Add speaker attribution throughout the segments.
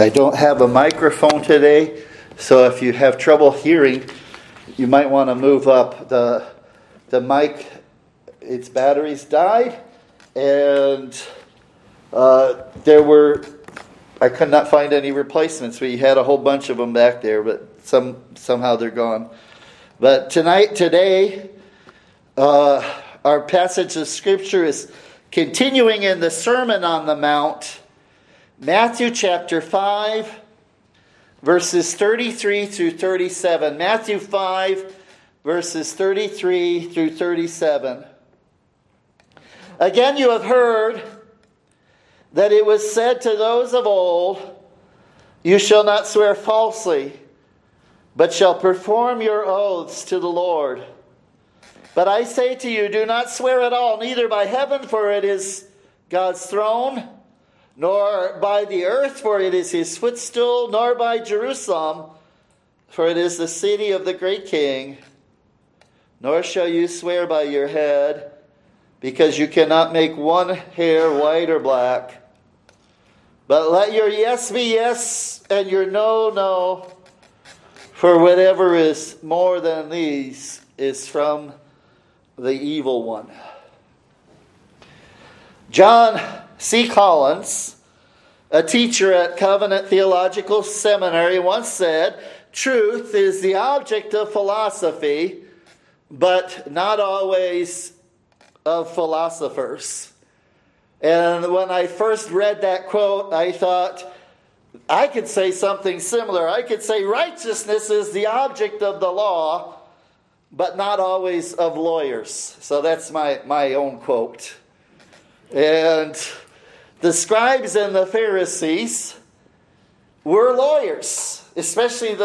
Speaker 1: I don't have a microphone today, so if you have trouble hearing, you might want to move up. The mic, its batteries died, and I could not find any replacements. We had a whole bunch of them back there, but somehow they're gone. But today, our passage of Scripture is continuing in the Sermon on the Mount, Matthew chapter 5, verses 33 through 37. Matthew 5, verses 33 through 37. Again, you have heard that it was said to those of old, "You shall not swear falsely, but shall perform your oaths to the Lord. But I say to you, do not swear at all, neither by heaven, for it is God's throne, nor by the earth, for it is his footstool, nor by Jerusalem, for it is the city of the great King. Nor shall you swear by your head, because you cannot make one hair white or black. But let your yes be yes, and your no, no. For whatever is more than these is from the evil one." John C. Collins, a teacher at Covenant Theological Seminary, once said, "Truth is the object of philosophy, but not always of philosophers." And when I first read that quote, I thought, I could say something similar. I could say righteousness is the object of the law, but not always of lawyers. So that's my own quote. And the scribes and the Pharisees were lawyers, especially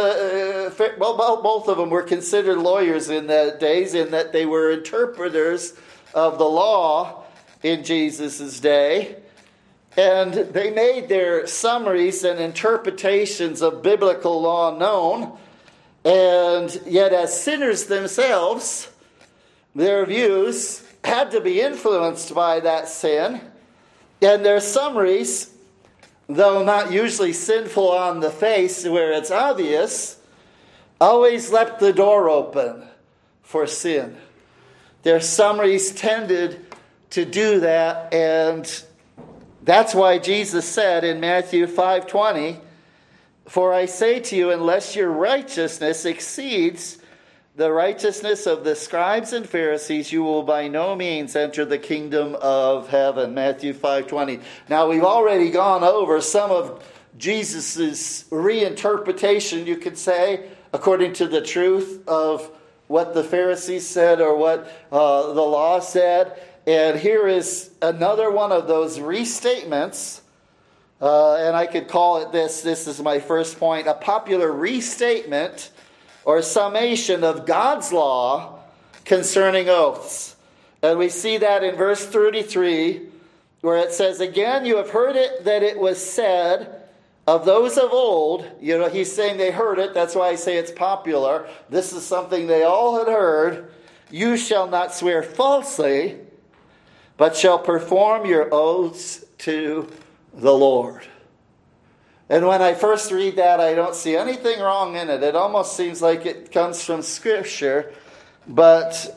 Speaker 1: both of them were considered lawyers in the days, in that they were interpreters of the law in Jesus' day. And they made their summaries and interpretations of biblical law known. And yet, as sinners themselves, their views had to be influenced by that sin. And their summaries, though not usually sinful on the face where it's obvious, always left the door open for sin. Their summaries tended to do that, and that's why Jesus said in Matthew 5:20, "For I say to you, unless your righteousness exceeds the righteousness of the scribes and Pharisees, you will by no means enter the kingdom of heaven." Matthew 5:20. Now, we've already gone over some of Jesus' reinterpretation, you could say, according to the truth of what the Pharisees said or what the law said. And here is another one of those restatements. And I could call it this is my first point, a popular restatement or summation of God's law concerning oaths. And we see that in verse 33, where it says, "Again, you have heard it, that it was said of those of old." You know, he's saying they heard it. That's why I say it's popular. This is something they all had heard. "You shall not swear falsely, but shall perform your oaths to the Lord." And when I first read that, I don't see anything wrong in it. It almost seems like it comes from Scripture. But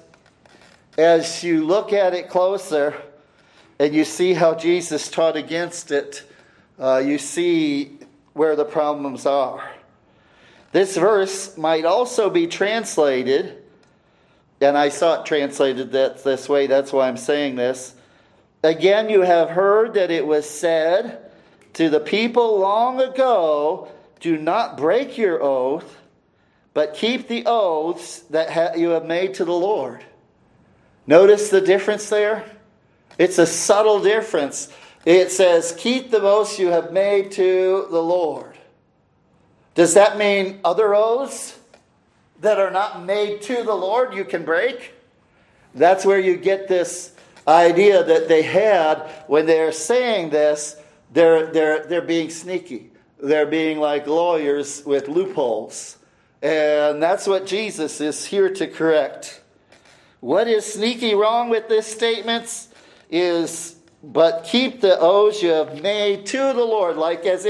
Speaker 1: as you look at it closer and you see how Jesus taught against it, you see where the problems are. This verse might also be translated, and I saw it translated this way, that's why I'm saying this. "Again, you have heard that it was said to the people long ago, do not break your oath, but keep the oaths that you have made to the Lord." Notice the difference there? It's a subtle difference. It says, keep the oaths you have made to the Lord. Does that mean other oaths that are not made to the Lord you can break? That's where you get this idea that they had when they're saying this. They're being sneaky. They're being like lawyers with loopholes. And that's what Jesus is here to correct. What is sneaky wrong with this statement is, "But keep the oaths you have made to the Lord," like as if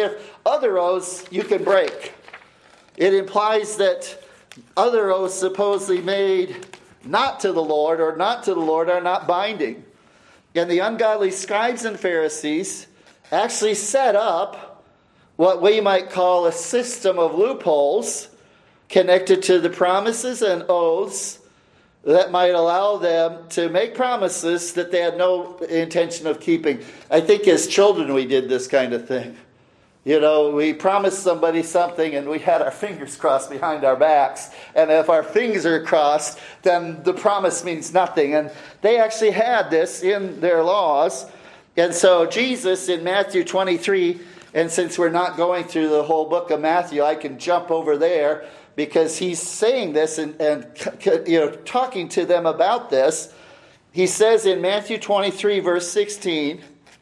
Speaker 1: Other oaths you can break. It implies that other oaths supposedly made not to the Lord or not to the Lord are not binding. And the ungodly scribes and Pharisees actually set up what we might call a system of loopholes connected to the promises and oaths that might allow them to make promises that they had no intention of keeping. I think as children we did this kind of thing. You know, we promised somebody something and we had our fingers crossed behind our backs. And if our fingers are crossed, then the promise means nothing. And they actually had this in their laws. And so Jesus in Matthew 23, and since we're not going through the whole book of Matthew, I can jump over there because he's saying this and talking to them about this. He says in Matthew 23, verse 16,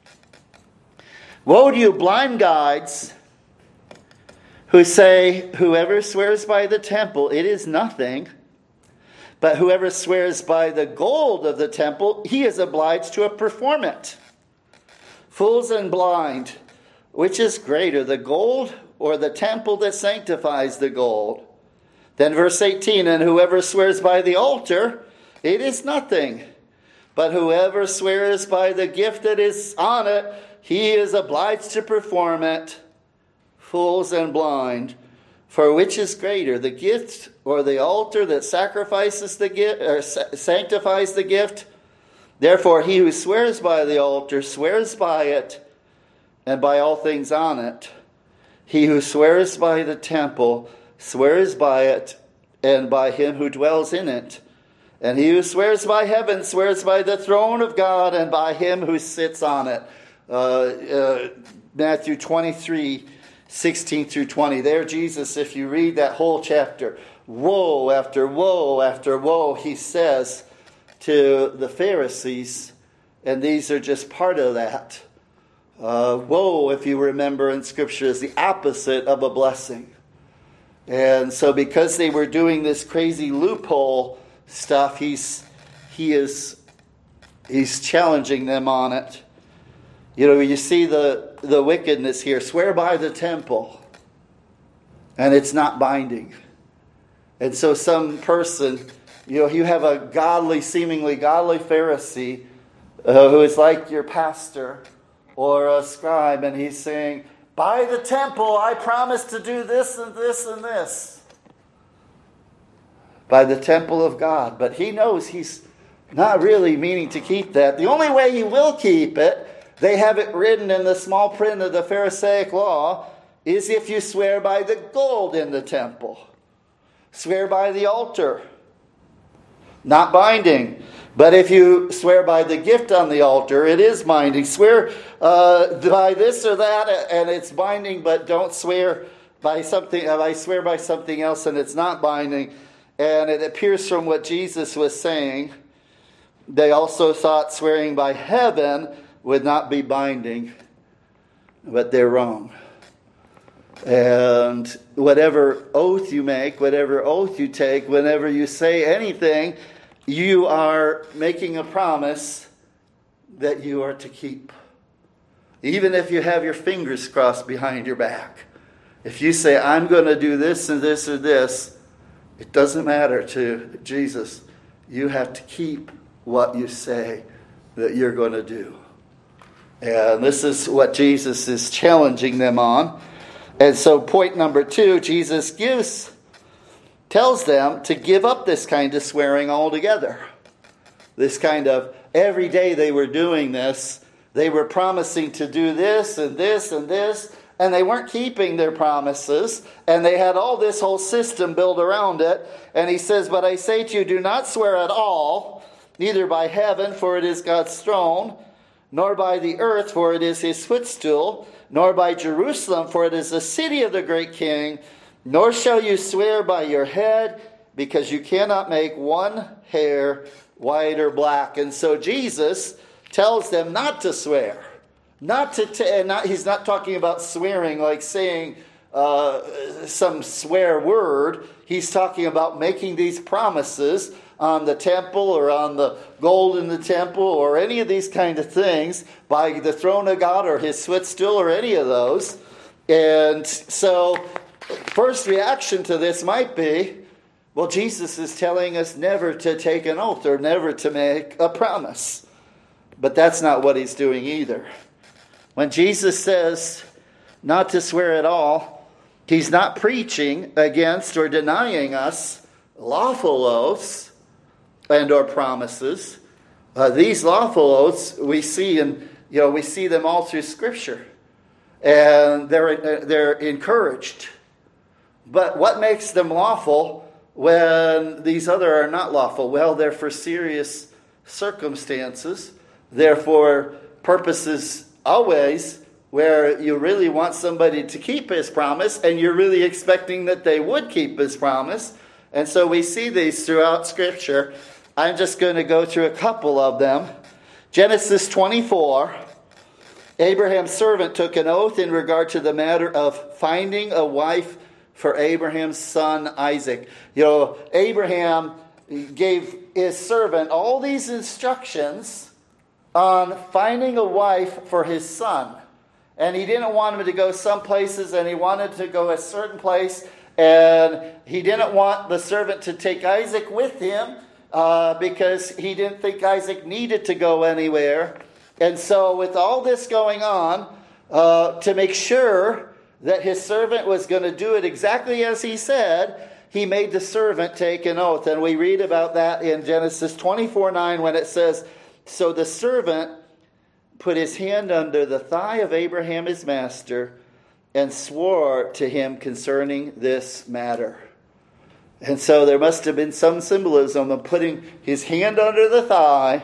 Speaker 1: "Woe to you, blind guides, who say, whoever swears by the temple, it is nothing. But whoever swears by the gold of the temple, he is obliged to perform it. Fools and blind, which is greater, the gold or the temple that sanctifies the gold?" Then verse 18, "And whoever swears by the altar, it is nothing. But whoever swears by the gift that is on it, he is obliged to perform it. Fools and blind, for which is greater, the gift or the altar that sacrifices the gift or sanctifies the gift? Therefore he who swears by the altar swears by it and by all things on it. He who swears by the temple swears by it and by him who dwells in it. And he who swears by heaven swears by the throne of God and by him who sits on it." Matthew 23, 16 through 20. There Jesus, if you read that whole chapter, woe after woe after woe, he says to the Pharisees, and these are just part of that. Woe, if you remember in Scripture, is the opposite of a blessing. And so because they were doing this crazy loophole stuff, he's challenging them on it. You know, you see the wickedness here. Swear by the temple. And it's not binding. And so some person, you have a godly, seemingly godly Pharisee who is like your pastor or a scribe, and he's saying, by the temple, I promise to do this and this and this. By the temple of God. But he knows he's not really meaning to keep that. The only way he will keep it, they have it written in the small print of the Pharisaic law, is if you swear by the gold in the temple. Swear by the altar. Not binding. But if you swear by the gift on the altar, it is binding. Swear by this or that, and it's binding, but don't swear by something. If I swear by something else, and it's not binding. And it appears from what Jesus was saying, they also thought swearing by heaven would not be binding, but they're wrong. And whatever oath you make, whatever oath you take, whenever you say anything, you are making a promise that you are to keep. Even if you have your fingers crossed behind your back. If you say, I'm going to do this and this or this, it doesn't matter to Jesus. You have to keep what you say that you're going to do. And this is what Jesus is challenging them on. And so point number 2, Jesus tells them to give up this kind of swearing altogether. This kind of, every day they were doing this, they were promising to do this and this and this, and they weren't keeping their promises, and they had all this whole system built around it. And he says, but I say to you, do not swear at all, neither by heaven, for it is God's throne, nor by the earth, for it is his footstool, nor by Jerusalem, for it is the city of the great king, nor shall you swear by your head, because you cannot make one hair white or black. And so Jesus tells them not to swear. He's not talking about swearing like saying some swear word. He's talking about making these promises on the temple or on the gold in the temple or any of these kind of things by the throne of God or his footstool or any of those. And so, first reaction to this might be, well, Jesus is telling us never to take an oath or never to make a promise. But that's not what he's doing either. When Jesus says not to swear at all, he's not preaching against or denying us lawful oaths and or promises. These lawful oaths we see we see them all through Scripture, and they're encouraged. But what makes them lawful when these other are not lawful? Well, they're for serious circumstances. They're for purposes always where you really want somebody to keep his promise, and you're really expecting that they would keep his promise. And so we see these throughout Scripture. I'm just going to go through a couple of them. Genesis 24, Abraham's servant took an oath in regard to the matter of finding a wife for Abraham's son Isaac. Abraham gave his servant all these instructions on finding a wife for his son. And he didn't want him to go some places, and he wanted to go a certain place. And he didn't want the servant to take Isaac with him because he didn't think Isaac needed to go anywhere. And so with all this going on, to make sure that his servant was going to do it exactly as he said, he made the servant take an oath. And we read about that in Genesis 24:9 when it says, so the servant put his hand under the thigh of Abraham his master and swore to him concerning this matter. And so there must have been some symbolism of putting his hand under the thigh.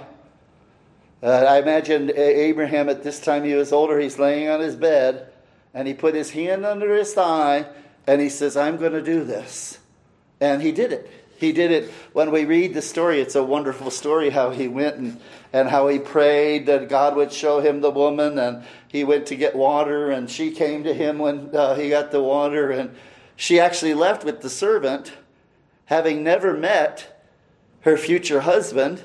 Speaker 1: I imagine Abraham at this time, he was older, he's laying on his bed, and he put his hand under his thigh, and he says, I'm going to do this. And he did it. He did it. When we read the story, it's a wonderful story how he went and how he prayed that God would show him the woman, and he went to get water, and she came to him when he got the water, and she actually left with the servant, having never met her future husband,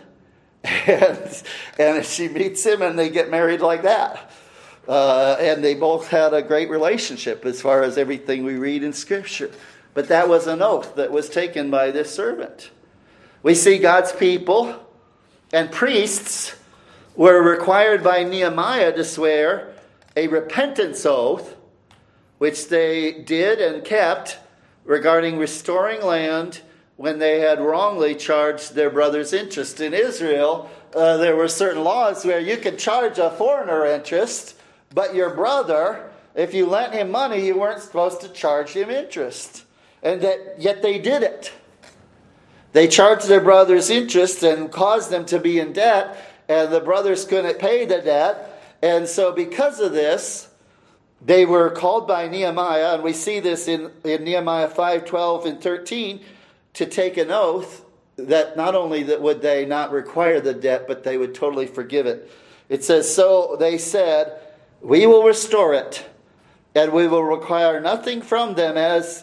Speaker 1: and she meets him, and they get married like that. And they both had a great relationship as far as everything we read in Scripture. But that was an oath that was taken by this servant. We see God's people and priests were required by Nehemiah to swear a repentance oath, which they did and kept regarding restoring land when they had wrongly charged their brother's interest. In Israel, there were certain laws where you could charge a foreigner interest, but your brother, if you lent him money, you weren't supposed to charge him interest. And yet they did it. They charged their brothers interest and caused them to be in debt, and the brothers couldn't pay the debt. And so because of this, they were called by Nehemiah, and we see this in Nehemiah 5:12 and 13, to take an oath that not only that would they not require the debt, but they would totally forgive it. It says, so they said, we will restore it, and we will require nothing from them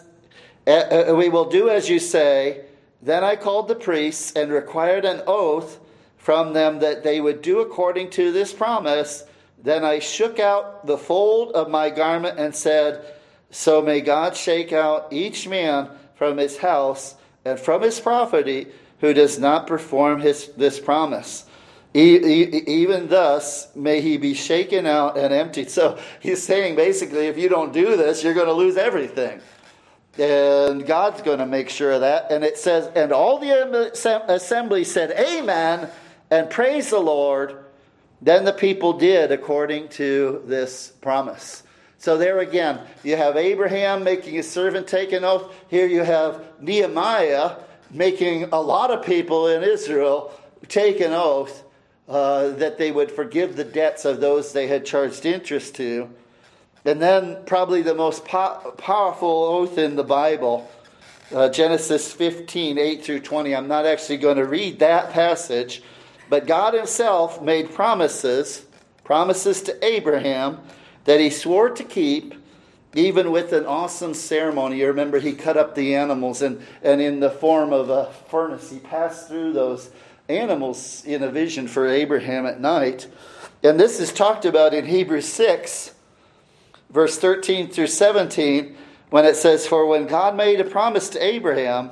Speaker 1: we will do as you say. Then I called the priests and required an oath from them that they would do according to this promise. Then I shook out the fold of my garment and said, so may God shake out each man from his house and from his property who does not perform this promise. Even thus may he be shaken out and emptied. So he's saying basically, if you don't do this, you're going to lose everything. And God's going to make sure of that. And it says, and all the assembly said, amen, and praise the Lord. Then the people did according to this promise. So there again, you have Abraham making his servant take an oath. Here you have Nehemiah making a lot of people in Israel take an oath that they would forgive the debts of those they had charged interest to. And then probably the most powerful oath in the Bible, Genesis 15, 8 through 20. I'm not actually going to read that passage, but God himself made promises to Abraham that he swore to keep, even with an awesome ceremony. You remember he cut up the animals, and in the form of a furnace, he passed through those animals in a vision for Abraham at night. And this is talked about in Hebrews 6. verse 13 through 17, when it says, "For when God made a promise to Abraham,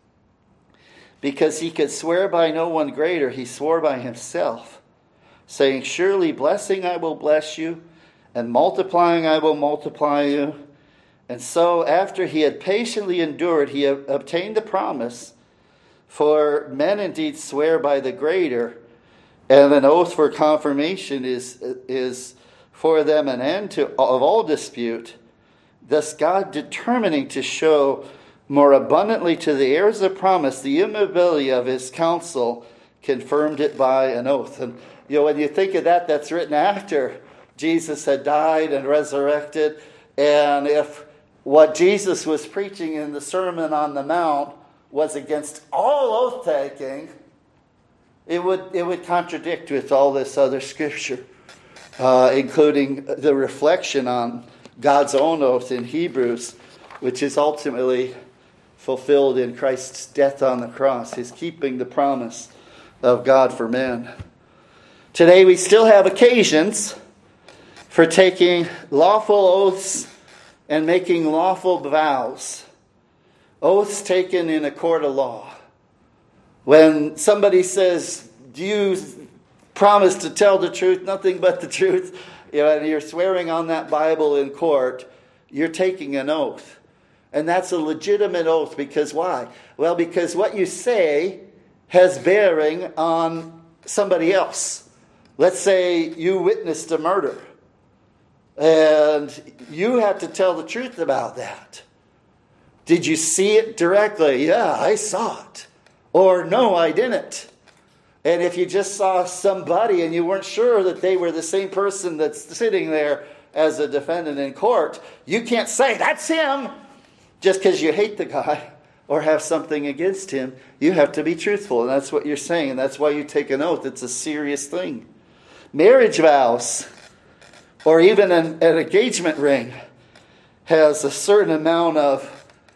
Speaker 1: because he could swear by no one greater, he swore by himself, saying, Surely blessing I will bless you, and multiplying I will multiply you. And so after he had patiently endured, he obtained the promise. For men indeed swear by the greater, and an oath for confirmation is for them an end of all dispute. Thus God, determining to show more abundantly to the heirs of promise the immovability of his counsel, confirmed it by an oath." And when you think of that, that's written after Jesus had died and resurrected. And if what Jesus was preaching in the Sermon on the Mount was against all oath-taking, it would contradict with all this other scripture, including the reflection on God's own oath in Hebrews, which is ultimately fulfilled in Christ's death on the cross, his keeping the promise of God for men. Today we still have occasions for taking lawful oaths and making lawful vows. Oaths taken in a court of law. When somebody says, "Do you promise to tell the truth, nothing but the truth?" And you're swearing on that Bible in court, you're taking an oath. And that's a legitimate oath, because why? Well, because what you say has bearing on somebody else. Let's say you witnessed a murder, and you have to tell the truth about that. Did you see it directly? Yeah, I saw it. Or no, I didn't. And if you just saw somebody and you weren't sure that they were the same person that's sitting there as a defendant in court, you can't say, "That's him," just because you hate the guy or have something against him. You have to be truthful, and that's what you're saying, and that's why you take an oath. It's a serious thing. Marriage vows, or even an engagement ring, has a certain amount of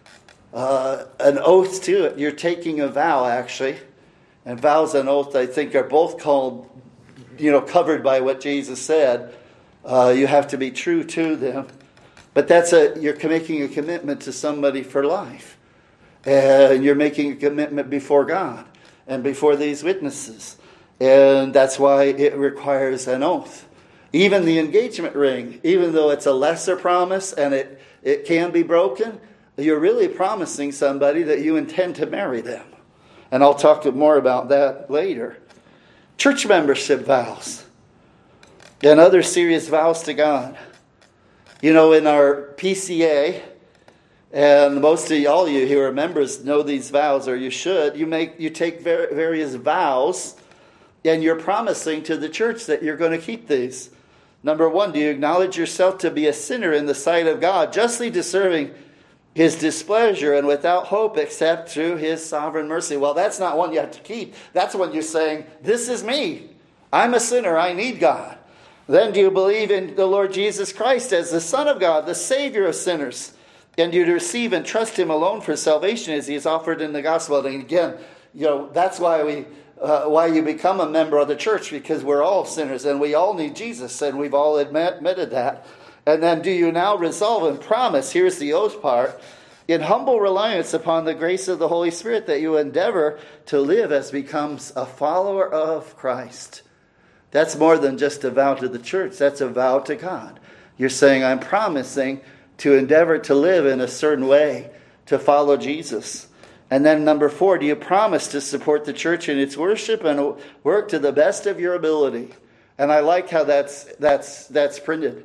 Speaker 1: an oath to it. You're taking a vow, actually. And vows and oath, I think, are both called, covered by what Jesus said. You have to be true to them. But you're making a commitment to somebody for life. And you're making a commitment before God and before these witnesses. And that's why it requires an oath. Even the engagement ring, even though it's a lesser promise and it can be broken, you're really promising somebody that you intend to marry them. And I'll talk more about that later. Church membership vows and other serious vows to God. In our PCA, and most of all you who are members know these vows, or you should, you take various vows, and you're promising to the church that you're going to keep these. Number one, do you acknowledge yourself to be a sinner in the sight of God, justly deserving his displeasure and without hope except through his sovereign mercy? Well, that's not one you have to keep. That's when you're saying, "This is me. I'm a sinner. I need God." Then do you believe in the Lord Jesus Christ as the Son of God, the Savior of sinners? And you receive and trust him alone for salvation as he is offered in the gospel. And again, that's why why you become a member of the church, because we're all sinners and we all need Jesus, and we've all admitted that. And then do you now resolve and promise, here's the oath part, in humble reliance upon the grace of the Holy Spirit, that you endeavor to live as becomes a follower of Christ? That's more than just a vow to the church. That's a vow to God. You're saying, I'm promising to endeavor to live in a certain way, to follow Jesus. And then number 4, do you promise to support the church in its worship and work to the best of your ability? And I like how that's printed.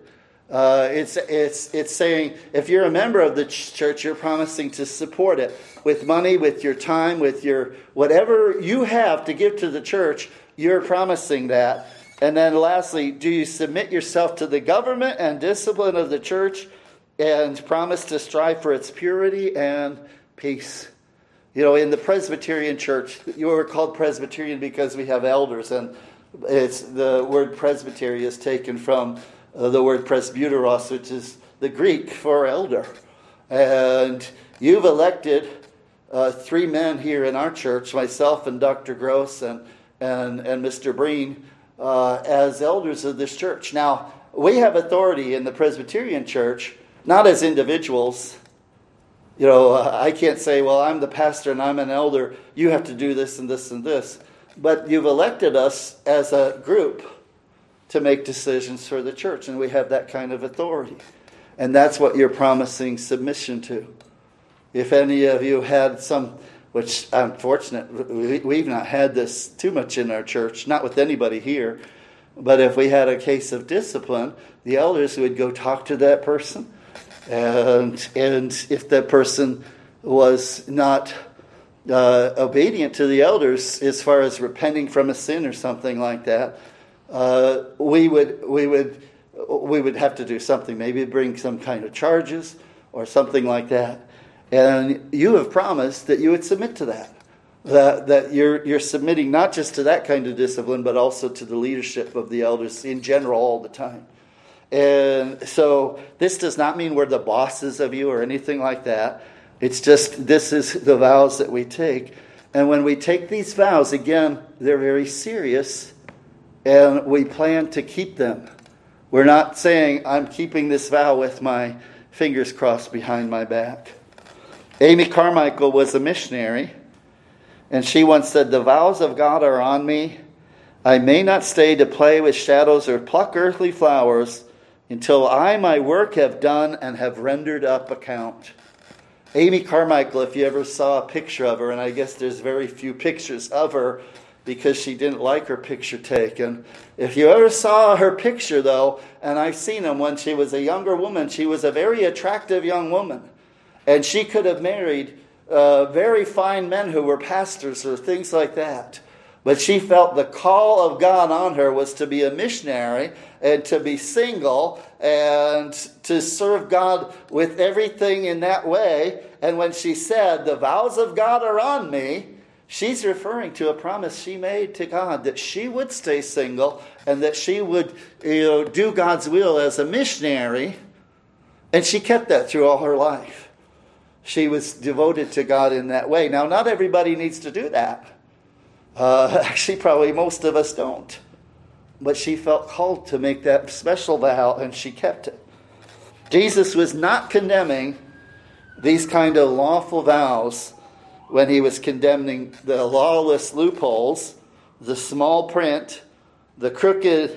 Speaker 1: It's saying if you're a member of the church, you're promising to support it with money, with your time, with your whatever you have to give to the church. You're promising that. And then lastly, do you submit yourself to the government and discipline of the church and promise to strive for its purity and peace? In the Presbyterian church, you were called Presbyterian because we have elders, and it's the word presbytery is taken from the word presbyteros, which is the Greek for elder. And you've elected 3 men here in our church, myself and Dr. Gross and Mr. Breen, as elders of this church. Now, we have authority in the Presbyterian Church, not as individuals. I can't say, well, I'm the pastor and I'm an elder. You have to do this and this and this. But you've elected us as a group to make decisions for the church, and we have that kind of authority. And that's what you're promising submission to. If any of you had some, which I'm fortunate, we've not had this too much in our church, not with anybody here, but if we had a case of discipline, the elders would go talk to that person. And if that person was not obedient to the elders as far as repenting from a sin or something like that, we would have to do something. Maybe bring some kind of charges or something like that. And you have promised that you would submit to that. That you're submitting not just to that kind of discipline, but also to the leadership of the elders in general all the time. And so this does not mean we're the bosses of you or anything like that. It's just this is the vows that we take. And when we take these vows, again, they're very serious, and we plan to keep them. We're not saying, I'm keeping this vow with my fingers crossed behind my back. Amy Carmichael was a missionary, and she once said, the vows of God are on me. I may not stay to play with shadows or pluck earthly flowers until I my work have done and have rendered up account. Amy Carmichael, if you ever saw a picture of her, and I guess there's very few pictures of her because she didn't like her picture taken. If you ever saw her picture, though, and I've seen them when she was a younger woman, she was a very attractive young woman. And she could have married very fine men who were pastors or things like that. But she felt the call of God on her was to be a missionary and to be single and to serve God with everything in that way. And when she said, the vows of God are on me, she's referring to a promise she made to God that she would stay single and that she would do God's will as a missionary. And she kept that through all her life. She was devoted to God in that way. Now, not everybody needs to do that. Actually, probably most of us don't. But she felt called to make that special vow, and she kept it. Jesus was not condemning these kind of lawful vows when he was condemning the lawless loopholes, the small print, the crooked,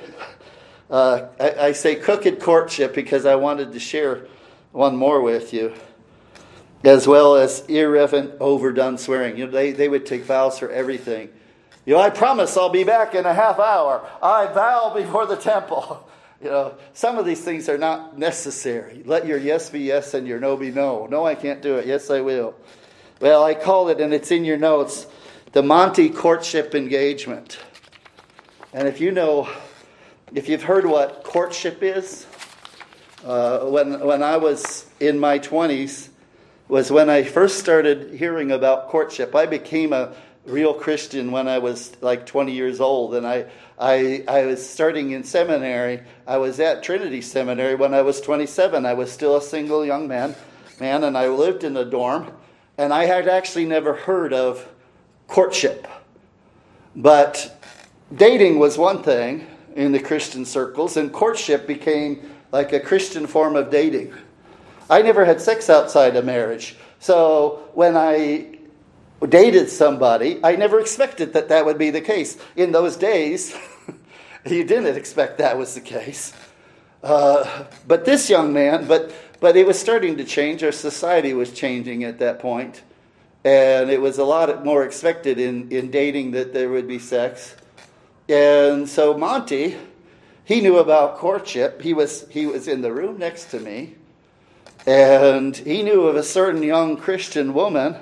Speaker 1: I say crooked courtship because I wanted to share one more with you, as well as irreverent, overdone swearing. They would take vows for everything. I promise I'll be back in a half hour. I vow before the temple. Some of these things are not necessary. Let your yes be yes and your no be no. No, I can't do it. Yes, I will. Well, I call it, and it's in your notes, the Monty courtship engagement. And if you've heard what courtship is, when I was in my 20s, was when I first started hearing about courtship. I became a real Christian when I was like 20 years old, and I was starting in seminary. I was at Trinity Seminary when I was 27. I was still a single young man, and I lived in a dorm, and I had actually never heard of courtship. But dating was one thing in the Christian circles, and courtship became like a Christian form of dating. I never had sex outside of marriage. So when I dated somebody, I never expected that would be the case. In those days, you didn't expect that was the case. But this young man, but it was starting to change. Our society was changing at that point. And it was a lot more expected in dating that there would be sex. And so Monty, he knew about courtship. He was in the room next to me. And he knew of a certain young Christian woman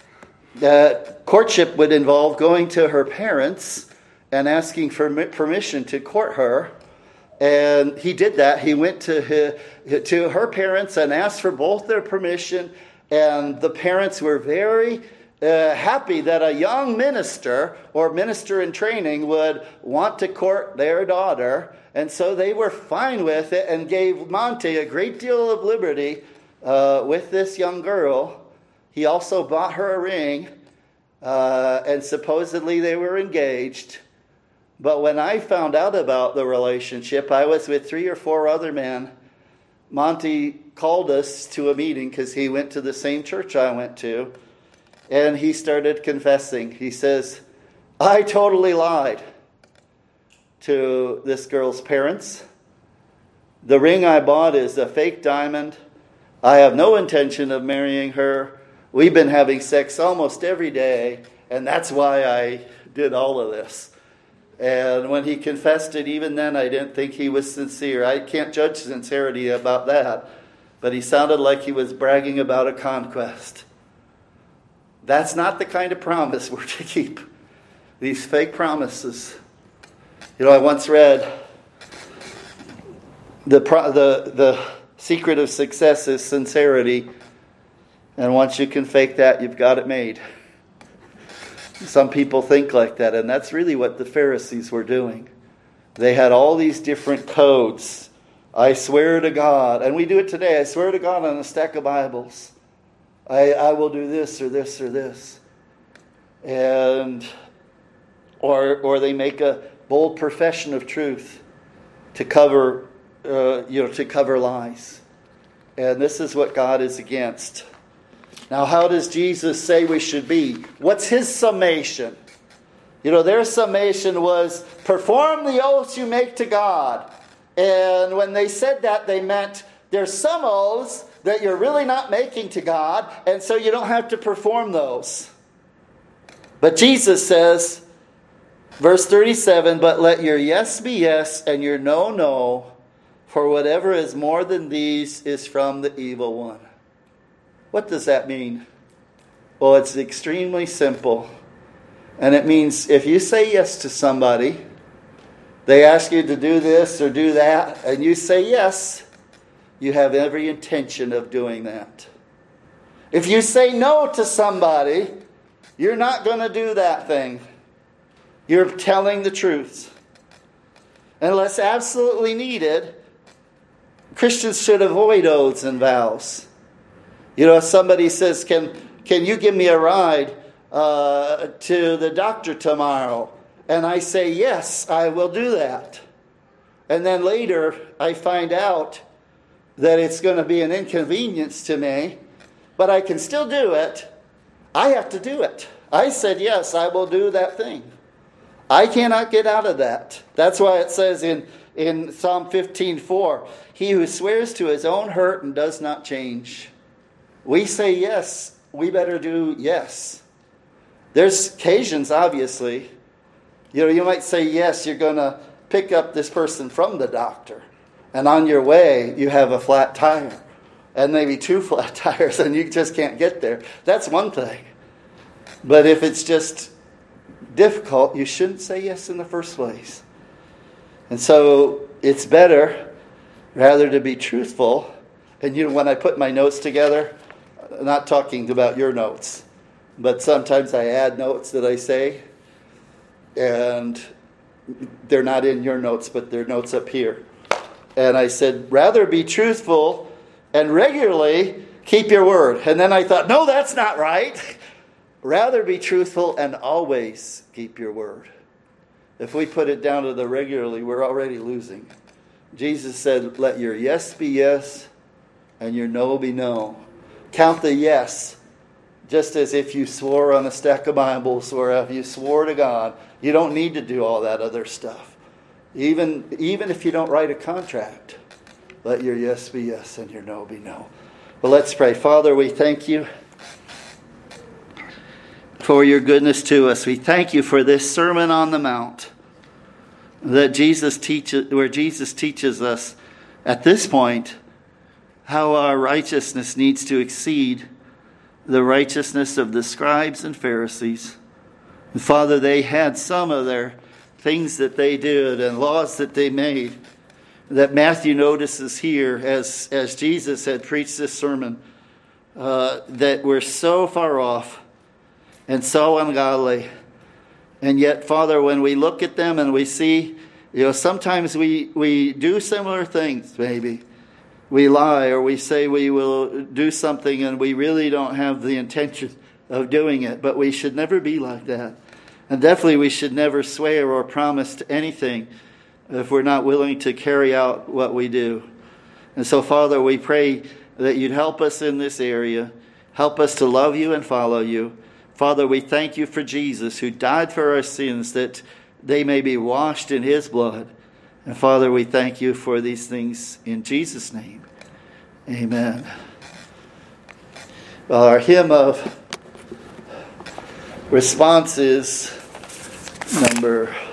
Speaker 1: that courtship would involve going to her parents and asking for permission to court her. And he did that. He went to her parents and asked for both their permission. And the parents were very happy that a young minister or minister in training would want to court their daughter. And so they were fine with it and gave Monty a great deal of liberty with this young girl. He also bought her a ring, and supposedly they were engaged. But when I found out about the relationship, I was with 3 or 4 other men. Monty called us to a meeting because he went to the same church I went to. And he started confessing. He says, I totally lied to this girl's parents. The ring I bought is a fake diamond. I have no intention of marrying her. We've been having sex almost every day, and that's why I did all of this. And when he confessed it, even then I didn't think he was sincere. I can't judge sincerity about that. But he sounded like he was bragging about a conquest. That's not the kind of promise we're to keep. These fake promises. You know, I once read the secret of success is sincerity. And once you can fake that, you've got it made. Some people think like that, and that's really what the Pharisees were doing. They had all these different codes. I swear to God, and we do it today. I swear to God on a stack of Bibles. I will do this or this or this. And or they make a bold profession of truth to cover lies. And this is what God is against. Now, how does Jesus say we should be? What's his summation? You know, their summation was, perform the oaths you make to God. And when they said that, they meant there's some oaths that you're really not making to God, and so you don't have to perform those. But Jesus says, verse 37, but let your yes be yes and your no, no, for whatever is more than these is from the evil one. What does that mean? Well, it's extremely simple. And it means if you say yes to somebody, they ask you to do this or do that, and you say yes, you have every intention of doing that. If you say no to somebody, you're not going to do that thing. You're telling the truth. Unless absolutely needed, Christians should avoid oaths and vows. You know, if somebody says, can you give me a ride to the doctor tomorrow? And I say, yes, I will do that. And then later I find out that it's going to be an inconvenience to me, but I can still do it. I have to do it. I said, yes, I will do that thing. I cannot get out of that. That's why it says in Psalm 15:4, he who swears to his own hurt and does not change. We say yes, we better do yes. There's occasions, obviously. You know, you might say yes, you're going to pick up this person from the doctor. And on your way, you have a flat tire. And maybe 2 flat tires, and you just can't get there. That's one thing. But if it's just difficult, you shouldn't say yes in the first place. And so it's better, rather, to be truthful. And you know, when I put my notes together, I'm not talking about your notes, but sometimes I add notes that I say, and they're not in your notes, but they're notes up here. And I said, rather be truthful and regularly keep your word. And then I thought, no, that's not right. Rather be truthful and always keep your word. If we put it down to the regularly, we're already losing. Jesus said, let your yes be yes and your no be no. Count the yes, just as if you swore on a stack of Bibles or if you swore to God. You don't need to do all that other stuff. Even if you don't write a contract, let your yes be yes and your no be no. Well, let's pray. Father, we thank you for your goodness to us. We thank you for this Sermon on the Mount that Jesus teaches, where Jesus teaches us at this point how our righteousness needs to exceed the righteousness of the scribes and Pharisees. And Father, they had some of their things that they did and laws that they made that Matthew notices here as Jesus had preached this sermon that were so far off and so ungodly. And yet, Father, when we look at them and we see, you know, sometimes we do similar things, maybe. We lie or we say we will do something and we really don't have the intention of doing it. But we should never be like that. And definitely we should never swear or promise to anything if we're not willing to carry out what we do. And so, Father, we pray that you'd help us in this area. Help us to love you and follow you. Father, we thank you for Jesus, who died for our sins, that they may be washed in his blood. And Father, we thank you for these things in Jesus' name. Amen. Well, our hymn of response is number